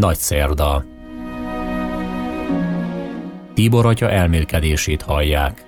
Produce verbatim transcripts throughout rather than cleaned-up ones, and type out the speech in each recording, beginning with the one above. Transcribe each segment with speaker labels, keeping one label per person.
Speaker 1: Nagy szerda. Tibor atya elmélkedését hallják.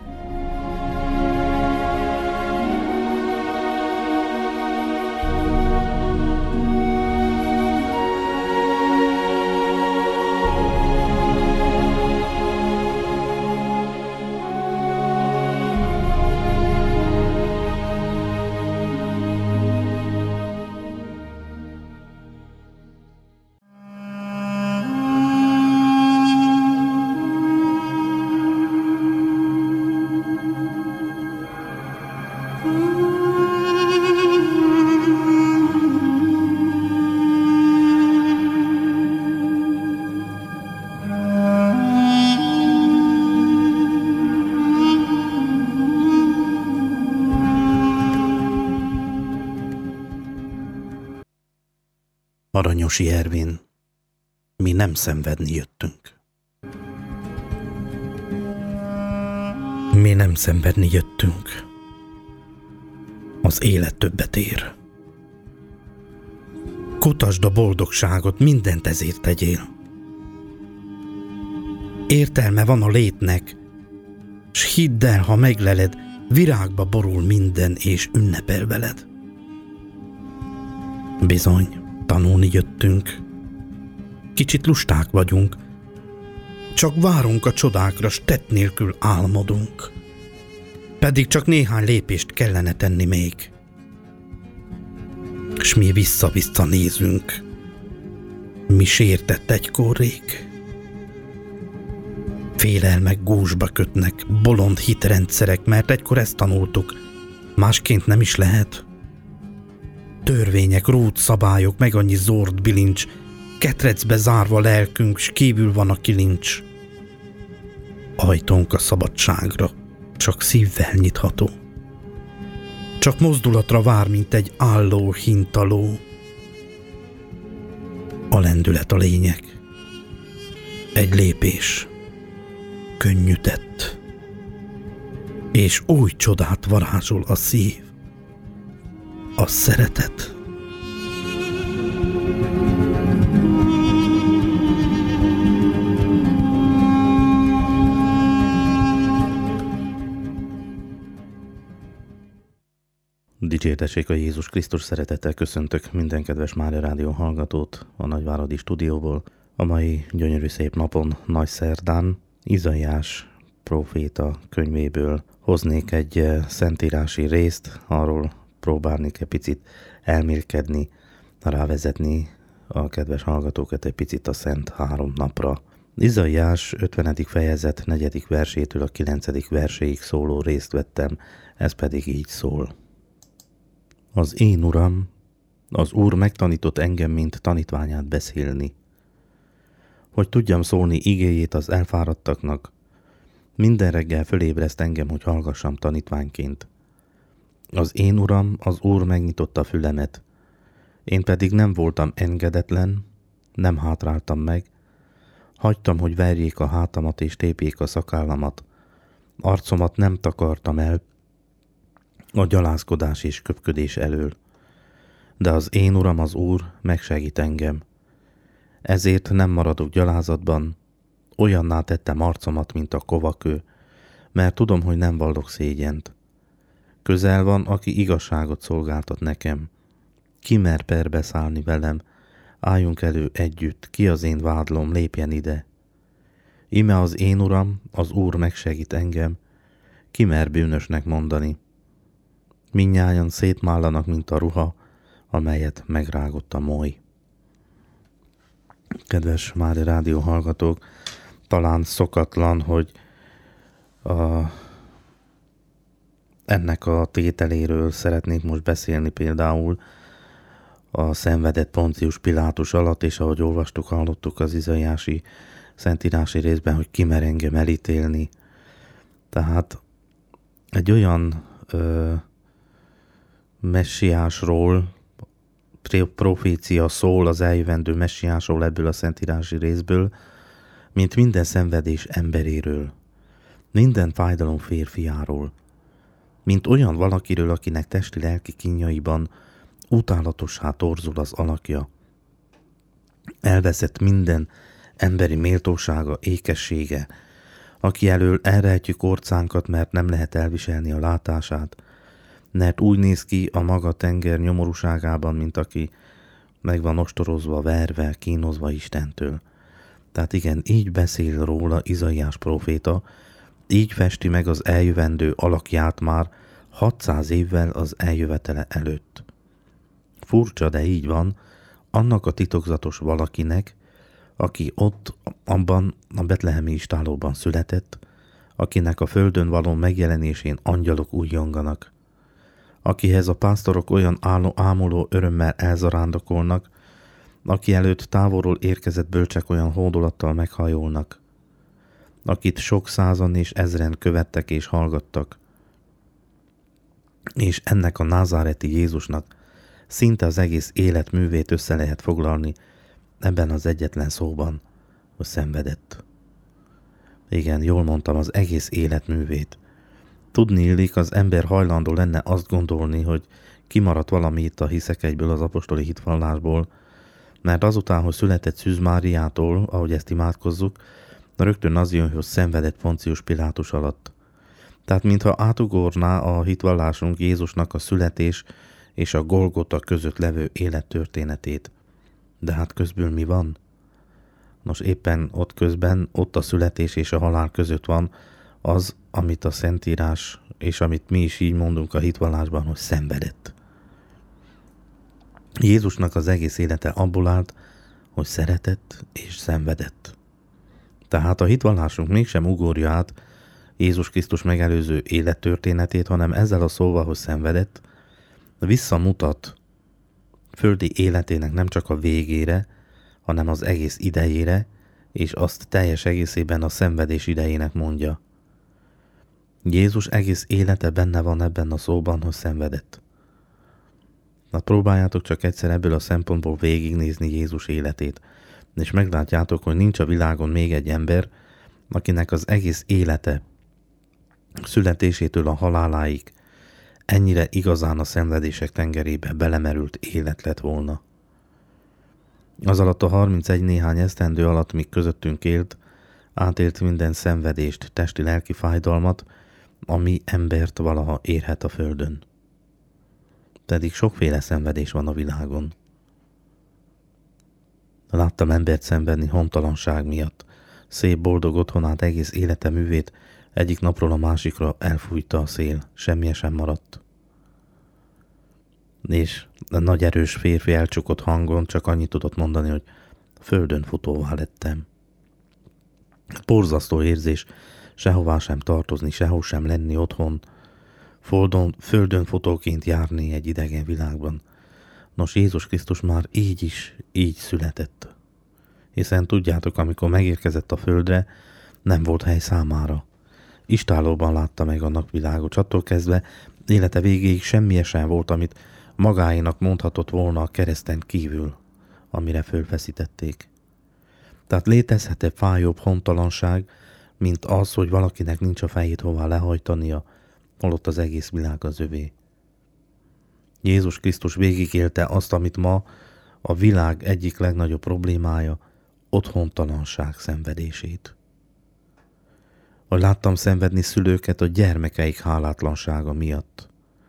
Speaker 2: Aranyosi Ervin, mi nem szenvedni jöttünk. Mi nem szenvedni jöttünk. Az élet többet ér. Kutasd a boldogságot, mindent ezért tegyél. Értelme van a létnek, s hidd el, ha megleled, virágba borul minden, és ünnepel veled. Bizony, tanulni jöttünk. Kicsit lusták vagyunk, csak várunk a csodákra, s tett nélkül álmodunk. Pedig csak néhány lépést kellene tenni még, s mi vissza-vissza nézünk. Mi sértett egykor rég. Félelmek gúzsba kötnek, bolond hitrendszerek, mert egykor ezt tanultuk, másként nem is lehet. Törvények, rút szabályok, meg annyi zord bilincs, ketrecbe zárva lelkünk, s kívül van a kilincs. Ajtónk a szabadságra csak szívvel nyitható. Csak mozdulatra vár, mint egy álló hintaló. A lendület a lényeg. Egy lépés, könnyű tett, és új csodát varázsol a szív. A szeretet.
Speaker 3: Dicsértessék a Jézus Krisztus, szeretettel köszöntök minden kedves Mária Rádió hallgatót a Nagyváradi stúdióból. A mai gyönyörű szép napon, nagy szerdán, Izaiás próféta könyvéből hoznék egy szentírási részt, arról próbálnék egy picit elmélkedni, rávezetni a kedves hallgatókat egy picit a Szent Három napra. Izaiás ötvenedik fejezet negyedik versétől a kilencedik verséig szóló részt vettem, ez pedig így szól. Az én Uram, az Úr megtanított engem, mint tanítványát beszélni, hogy tudjam szólni igéjét az elfáradtaknak. Minden reggel fölébreszt engem, hogy hallgassam tanítványként. Az én Uram, az Úr megnyitotta fülemet, én pedig nem voltam engedetlen, nem hátráltam meg, hagytam, hogy verjék a hátamat és tépjék a szakállamat, arcomat nem takartam el a gyalázkodás és köpködés elől. De az én Uram, az Úr megsegít engem. Ezért nem maradok gyalázatban, olyanná tettem arcomat, mint a kovakő, mert tudom, hogy nem vallok szégyent. Közel van, aki igazságot szolgáltat nekem. Ki mer perbe szállni velem? Álljunk elő együtt, ki az én vádlom, lépjen ide. Ime az én Uram, az Úr megsegít engem, ki mer bűnösnek mondani. Mindnyájan szétmállanak, mint a ruha, amelyet megrágott a moly. Kedves Mária Rádió hallgatók, talán szokatlan, hogy a, ennek a tételéről szeretnék most beszélni, például a szenvedett Poncius Pilátus alatt, és ahogy olvastuk, hallottuk az izaiási szentírási részben, hogy ki mer engem elítélni. Tehát egy olyan ö, messiásról, profécia szól az eljövendő messiásról ebből a szentírási részből, mint minden szenvedés emberéről, minden fájdalom férfiáról, mint olyan valakiről, akinek testi-lelki kínjaiban utálatossá torzul az alakja. elveszett minden emberi méltósága, ékessége, aki elől elrejtjük orcánkat, mert nem lehet elviselni a látását, mert úgy néz ki a maga tenger nyomorúságában, mint aki meg van ostorozva, verve, kínozva Istentől. Tehát igen, így beszél róla Izaiás próféta, így festi meg az eljövendő alakját már hatszáz évvel az eljövetele előtt. Furcsa, de így van, annak a titokzatos valakinek, aki ott, abban a betlehemi istállóban született, akinek a földön való megjelenésén angyalok újjonganak, akihez a pásztorok olyan ámuló örömmel elzarándokolnak, aki előtt távolról érkezett bölcsek olyan hódolattal meghajolnak, akit sok százan és ezren követtek és hallgattak, és ennek a názáreti Jézusnak szinte az egész életművét össze lehet foglalni ebben az egyetlen szóban, hogy szenvedett. Igen, jól mondtam, az egész életművét. Tudni illik, az ember hajlandó lenne azt gondolni, hogy kimaradt valami itt a hiszek egyből az apostoli hitvallásból, mert azután, hogy született Szűz Máriától, ahogy ezt imádkozzuk, rögtön az jön, hogy szenvedett Poncius Pilátus alatt. Tehát mintha átugorná a hitvallásunk Jézusnak a születés és a Golgota között levő élettörténetét. De hát közből mi van? Nos, éppen ott közben, ott a születés és a halál között van az, amit a Szentírás, és amit mi is így mondunk a hitvallásban, hogy szenvedett. Jézusnak az egész élete abból állt, hogy szeretett és szenvedett. Tehát a hitvallásunk mégsem ugorja át Jézus Krisztus megelőző élettörténetét, hanem ezzel a szóval, hogy szenvedett, visszamutat földi életének nem csak a végére, hanem az egész idejére, és azt teljes egészében a szenvedés idejének mondja. Jézus egész élete benne van ebben a szóban, hogy szenvedett. Na, próbáljátok csak egyszer ebből a szempontból végignézni Jézus életét, és meglátjátok, hogy nincs a világon még egy ember, akinek az egész élete, születésétől a haláláig ennyire igazán a szenvedések tengerébe belemerült élet lett volna. Az alatt a harmincegy néhány esztendő alatt, míg közöttünk élt, átélt minden szenvedést, testi-lelki fájdalmat, ami embert valaha érhet a földön. Pedig sokféle szenvedés van a világon. Láttam embert szenvedni hontalanság miatt. Szép boldog otthonát, egész élete művét egyik napról a másikra elfújta a szél, semmije sem maradt. És a nagy erős férfi elcsukott hangon csak annyit tudott mondani, hogy földön futóvá lettem. Borzasztó érzés, sehová sem tartozni, sehol sem lenni otthon, Foldon, földön futóként járni egy idegen világban. Nos, Jézus Krisztus már így is, így született. Hiszen tudjátok, amikor megérkezett a földre, nem volt hely számára. Istállóban látta meg a napvilágot, attól kezdve élete végéig semmi sem volt, amit magáénak mondhatott volna a kereszten kívül, amire fölfeszítették. Tehát létezhet-e fájóbb hontalanság, mint az, hogy valakinek nincs a fejét hová lehajtania, holott az egész világ az övé. Jézus Krisztus végigélte azt, amit ma a világ egyik legnagyobb problémája, otthontalanság szenvedését. Hogy láttam szenvedni szülőket a gyermekeik hálátlansága miatt.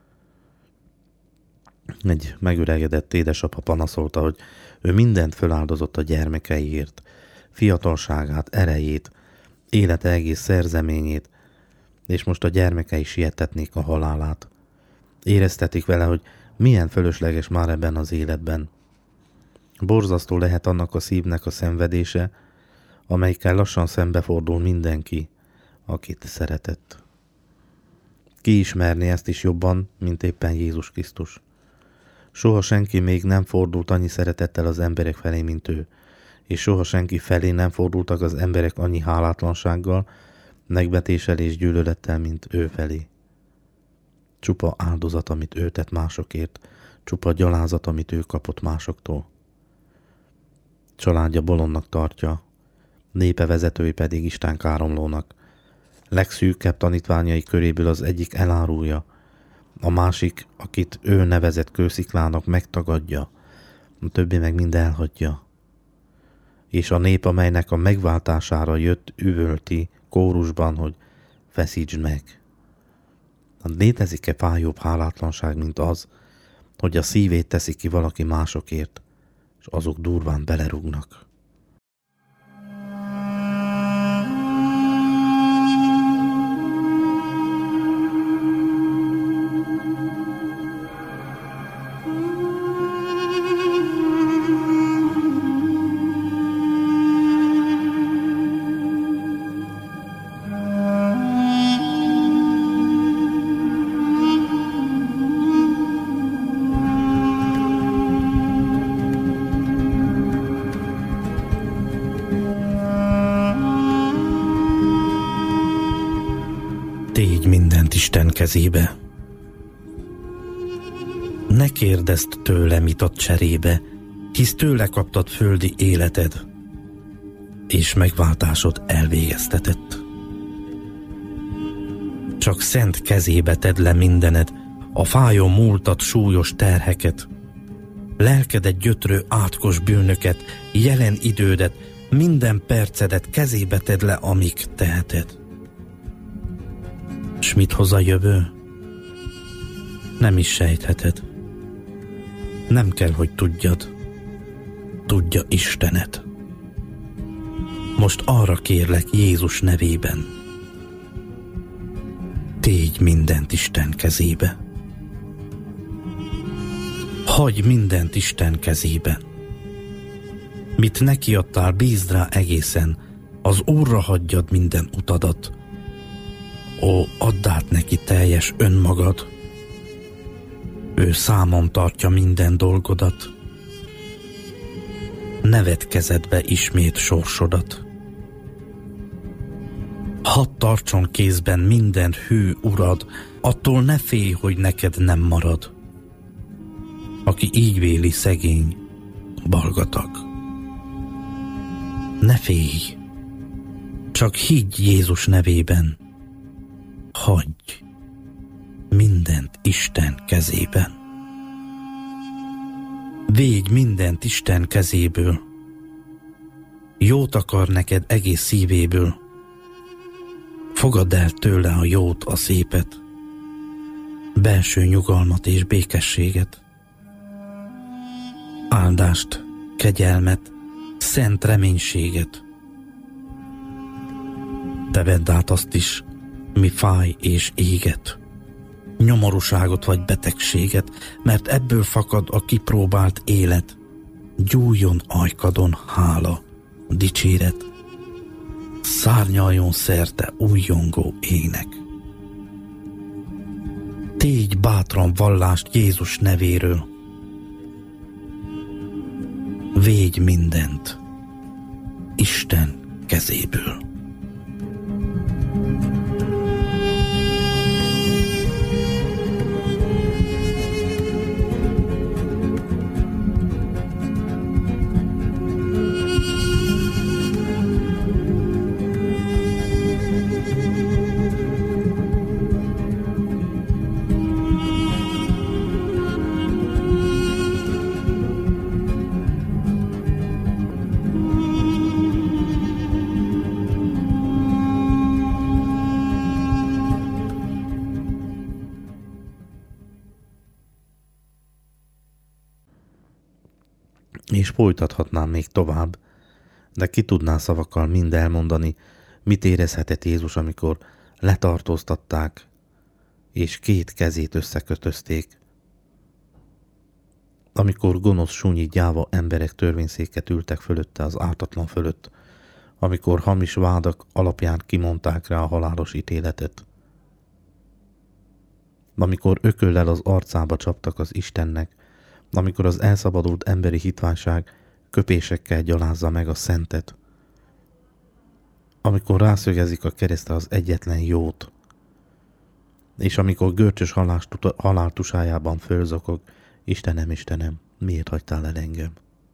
Speaker 3: Egy megöregedett édesapa panaszolta, hogy ő mindent föláldozott a gyermekeiért, fiatalságát, erejét, élete egész szerzeményét, és most a gyermekei sietetnék a halálát. Éreztetik vele, hogy milyen fölösleges már ebben az életben. Borzasztó lehet annak a szívnek a szenvedése, amelyikkel lassan szembefordul mindenki, akit szeretett. Ki ismerné ezt is jobban, mint éppen Jézus Krisztus. Soha senki még nem fordult annyi szeretettel az emberek felé, mint ő, és soha senki felé nem fordultak az emberek annyi hálátlansággal, megvetéssel és gyűlölettel, mint ő felé. Csupa áldozat, amit ő tett másokért, csupa gyalázat, amit ő kapott másoktól. Családja bolondnak tartja, népe vezetői pedig Isten káromlónak. Legszűkebb tanítványai köréből az egyik elárulja, a másik, akit ő nevezett kősziklának, megtagadja, a többi meg mind elhagyja. és a nép, amelynek a megváltására jött, üvölti kórusban, hogy feszítsd meg. Létezik-e fájóbb hálátlanság, mint az, hogy a szívét teszi ki valaki másokért, és azok durván belerúgnak?
Speaker 2: Tégy mindent Isten kezébe. Ne kérdezd tőle, mit ad cserébe, hisz tőle kaptad földi életed, és megváltásod elvégeztetett. Csak szent kezébe tedd le mindened, a fájó múltat, súlyos terheket, lelkedet gyötrő átkos bűnöket, jelen idődet, minden percedet kezébe tedd le, amíg teheted. S mit hoz a jövő? Nem is sejtheted. Nem kell, hogy tudjad. Tudja Istenet. Most arra kérlek Jézus nevében. Tégy mindent Isten kezébe. Hagyj mindent Isten kezébe. Mit neki adtál, bízd rá egészen, az Úrra hagyjad minden utadat. Ó, add át neki teljes önmagad. Ő számon tartja minden dolgodat. Ne vedd kezedbe ismét sorsodat. Hadd tartson kézben minden hű urad, attól ne félj, hogy neked nem marad. Aki így véli, szegény, balgatag. Ne félj, csak higgy Jézus nevében. Hagyj mindent Isten kezében. Védj mindent Isten kezéből. Jót akar neked egész szívéből. Fogadd el tőle a jót, a szépet, belső nyugalmat és békességet, áldást, kegyelmet, szent reménységet. Te vedd át azt is, mi fáj és éget, nyomorúságot vagy betegséget, mert ebből fakad a kipróbált élet. Gyújjon ajkadon hála, dicséret, szárnyaljon szerte újjongó ének. Tégy bátran vallást Jézus nevéről. Védj mindent Isten kezéből.
Speaker 3: És folytathatnám még tovább, de ki tudná szavakkal mind elmondani, mit érezhetett Jézus, amikor letartóztatták, és két kezét összekötözték. Amikor gonosz, súnyi, gyáva emberek törvényszéket ültek fölötte az ártatlan fölött, amikor hamis vádak alapján kimondták rá a halálos ítéletet, amikor ököllel az arcába csaptak az Istennek, amikor az elszabadult emberi hitványság köpésekkel gyalázza meg a szentet, amikor rászögezik a keresztre az egyetlen jót, és amikor görcsös haláltusájában fölzokog, Istenem, Istenem, miért hagytál el engem?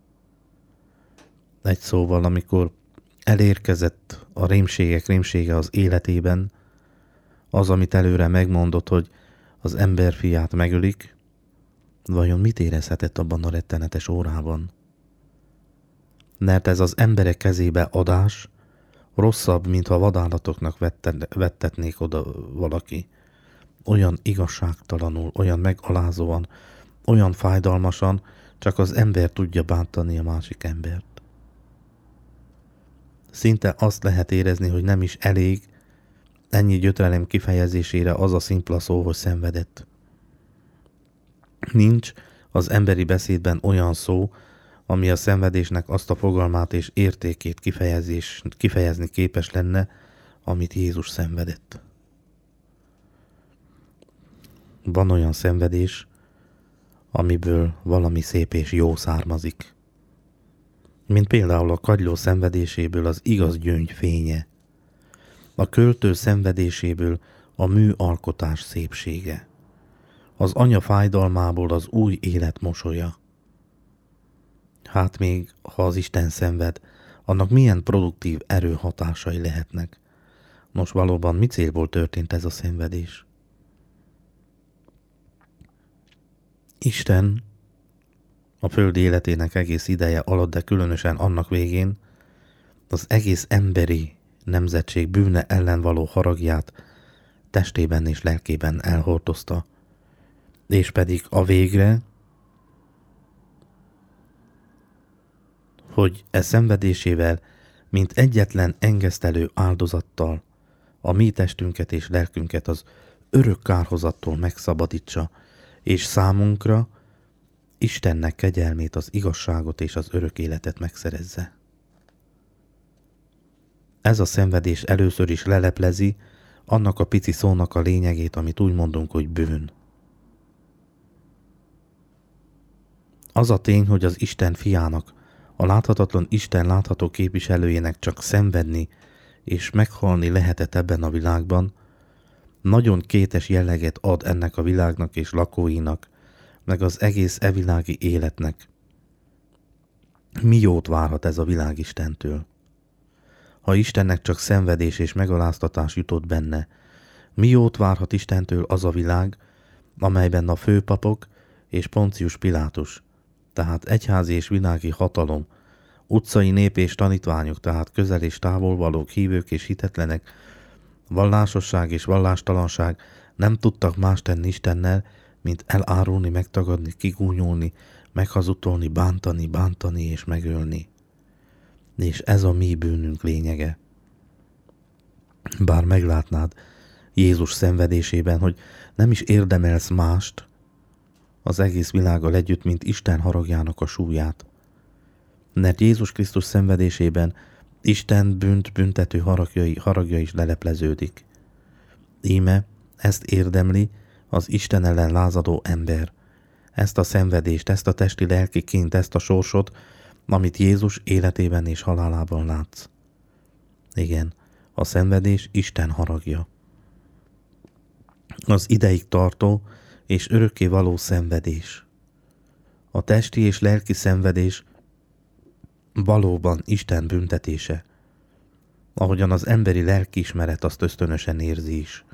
Speaker 3: Egy szóval, amikor elérkezett a rémségek rémsége az életében, az, amit előre megmondott, hogy az emberfiát megölik, vajon mit érezhetett abban a rettenetes órában? mert ez az emberek kezébe adás rosszabb, mintha vadállatoknak vettetnék oda valaki. Olyan igazságtalanul, olyan megalázóan, olyan fájdalmasan, csak az ember tudja bántani a másik embert. Szinte azt lehet érezni, hogy nem is elég ennyi gyötrelem kifejezésére az a szimpla szó, hogy szenvedett. Nincs az emberi beszédben olyan szó, ami a szenvedésnek azt a fogalmát és értékét kifejezés, kifejezni képes lenne, amit Jézus szenvedett. Van olyan szenvedés, amiből valami szép és jó származik. Mint például a kagyló szenvedéséből az igaz gyöngy fénye, a költő szenvedéséből a műalkotás szépsége, az anya fájdalmából az új élet mosolya. Hát még, ha az Isten szenved, annak milyen produktív erőhatásai lehetnek. Nos, valóban mi célból történt ez a szenvedés? Isten a föld életének egész ideje alatt, de különösen annak végén az egész emberi nemzetség bűne ellen való haragját testében és lelkében elhordozta, és pedig a végre, hogy e szenvedésével, mint egyetlen engesztelő áldozattal a mi testünket és lelkünket az örök kárhozattól megszabadítsa, és számunkra Istennek kegyelmét, az igazságot és az örök életet megszerezze. Ez a szenvedés először is leleplezi annak a pici szónak a lényegét, amit úgy mondunk, hogy bűn. Az a tény, hogy az Isten fiának, a láthatatlan Isten látható képviselőjének csak szenvedni és meghalni lehetett ebben a világban, nagyon kétes jelleget ad ennek a világnak és lakóinak, meg az egész evilági életnek. Mi jót várhat ez a világ Istentől? Ha Istennek csak szenvedés és megaláztatás jutott benne, mi jót várhat Istentől az a világ, amelyben a főpapok és Poncius Pilátus, tehát egyházi és világi hatalom, utcai nép és tanítványok, tehát közel és távol valók, hívők és hitetlenek, vallásosság és vallástalanság nem tudtak más tenni Istennel, mint elárulni, megtagadni, kigúnyolni, meghazudtolni, bántani, bántani és megölni. És ez a mi bűnünk lényege. Bár meglátnád Jézus szenvedésében, hogy nem is érdemelsz mást az egész világgal együtt, mint Isten haragjának a súlyát. Mert Jézus Krisztus szenvedésében Isten bűnt büntető haragjai, haragja is lelepleződik. Íme ezt érdemli az Isten ellen lázadó ember. Ezt a szenvedést, ezt a testi lelki kint, ezt a sorsot, amit Jézus életében és halálában látsz. Igen, a szenvedés Isten haragja. Az ideig tartó és örökké való szenvedés. A testi és lelki szenvedés valóban Isten büntetése, ahogyan az emberi lelkiismeret azt ösztönösen érzi is.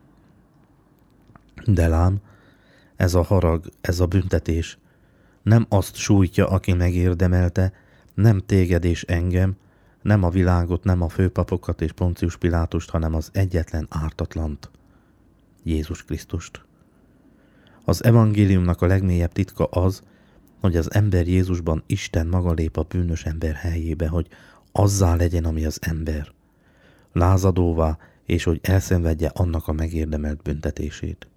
Speaker 3: De lám, ez a harag, ez a büntetés nem azt sújtja, aki megérdemelte, nem téged és engem, nem a világot, nem a főpapokat és Poncius Pilátust, hanem az egyetlen ártatlant, Jézus Krisztust. Az evangéliumnak a legmélyebb titka az, hogy az ember Jézusban Isten maga lép a bűnös ember helyébe, hogy azzá legyen, ami az ember, lázadóvá, és hogy elszenvedje annak a megérdemelt büntetését.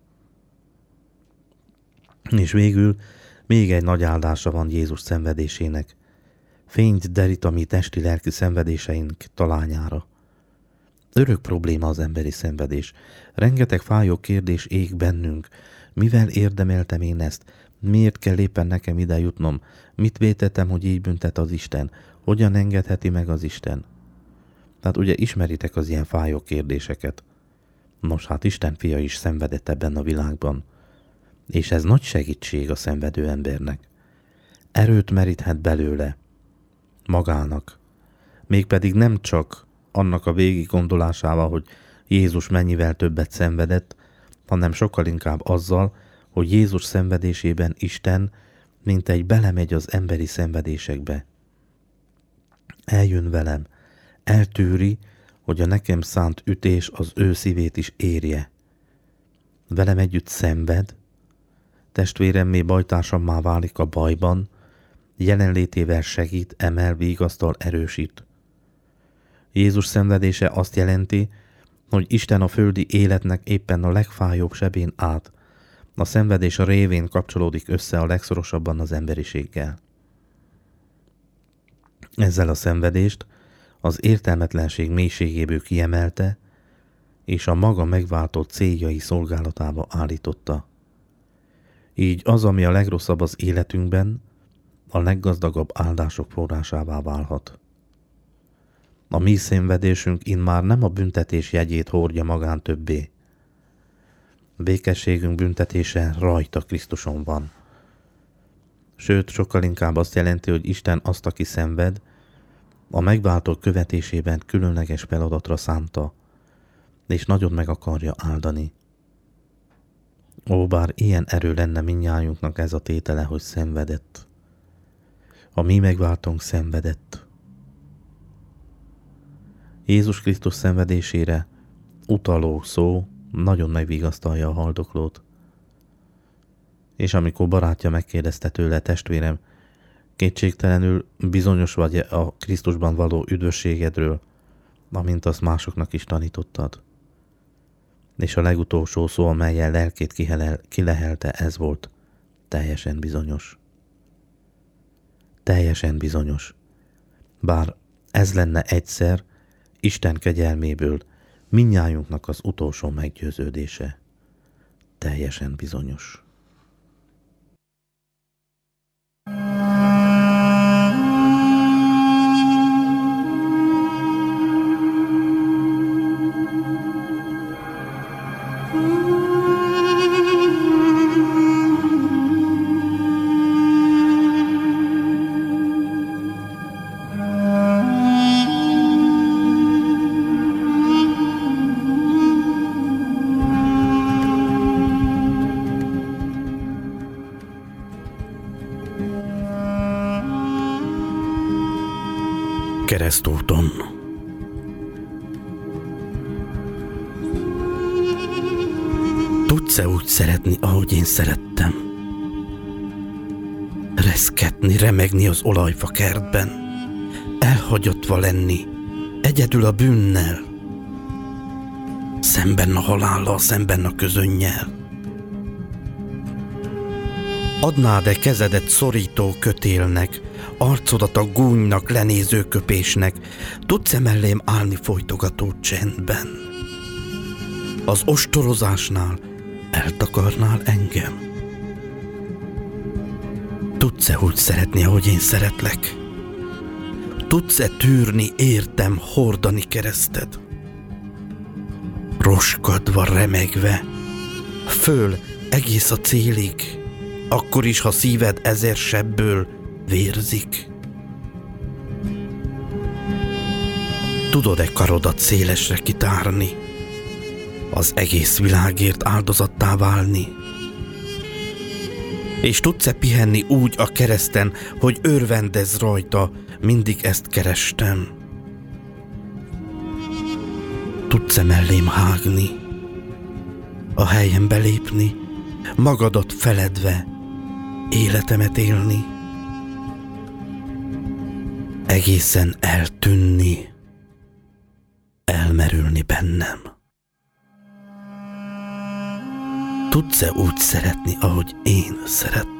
Speaker 3: És végül még egy nagy áldása van Jézus szenvedésének. Fényt derít a mi testi-lelki szenvedéseink talányára. Örök probléma az emberi szenvedés. Rengeteg fájó kérdés ég bennünk. Mivel érdemeltem én ezt? Miért kell éppen nekem ide jutnom? Mit vétettem, hogy így büntet az Isten? Hogyan engedheti meg az Isten? Tehát ugye ismeritek az ilyen fájó kérdéseket. Nos, hát Isten fia is szenvedett ebben a világban. És ez nagy segítség a szenvedő embernek. Erőt meríthet belőle magának. Mégpedig nem csak annak a végig gondolásával, hogy Jézus mennyivel többet szenvedett, hanem sokkal inkább azzal, hogy Jézus szenvedésében Isten mintegy belemegy az emberi szenvedésekbe. Eljön velem, eltűri, hogy a nekem szánt ütés az ő szívét is érje. Velem együtt szenved, testvéremmé bajtársammá válik a bajban, jelenlétével segít, emel, vigasztal, erősít. Jézus szenvedése azt jelenti, hogy Isten a földi életnek éppen a legfájóbb sebén át, a szenvedés révén kapcsolódik össze a legszorosabban az emberiséggel. Ezzel a szenvedést az értelmetlenség mélységéből kiemelte, és a maga megváltott céljai szolgálatába állította. Így az, ami a legrosszabb az életünkben, a leggazdagabb áldások forrásává válhat. A mi szenvedésünk immár nem a büntetés jegyét hordja magán többé. Békességünk büntetése rajta, Krisztuson van. Sőt, sokkal inkább azt jelenti, hogy Isten azt, aki szenved, a megváltók követésében különleges feladatra szánta, és nagyon meg akarja áldani. Ó, bár ilyen erő lenne mindnyájunknak ez a tétele, hogy szenvedett. A mi megváltónk szenvedett. Jézus Krisztus szenvedésére utaló szó nagyon megvigasztalja a haldoklót. És amikor barátja megkérdezte tőle, testvérem, kétségtelenül bizonyos vagy a Krisztusban való üdvösségedről, amint azt másoknak is tanítottad. És a legutolsó szó, amellyel lelkét kihelel, kilehelte, ez volt: teljesen bizonyos. Teljesen bizonyos. Bár ez lenne egyszer Isten kegyelméből mindnyájunknak az utolsó meggyőződése. Teljesen bizonyos.
Speaker 2: Keresztúton. Tudsz-e úgy szeretni, ahogy én szerettem? Reszketni, remegni az olajfa kertben, elhagyottva lenni, egyedül a bűnnel, szemben a halállal, szemben a közönnyel. Adnád-e kezedet szorító kötélnek, arcodat a gúnynak, lenéző köpésnek, tudsz-e mellém állni folytogató csendben? Az ostorozásnál eltakarnál engem? Tudsz-e úgy szeretni, ahogy én szeretlek? Tudsz-e tűrni, értem, hordani kereszted? Roskadva, remegve, föl egész a célig, akkor is, ha szíved ezer sebből vérzik. Tudod-e karodat szélesre kitárni, az egész világért áldozattá válni? És tudsz-e pihenni úgy a kereszten, hogy örvendezz rajta, mindig ezt kerestem? Tudsz-e mellém hágni, a helyembe lépni, magadat feledve, életemet élni, egészen eltűnni, elmerülni bennem? Tudsz-e úgy szeretni, ahogy én szerettem?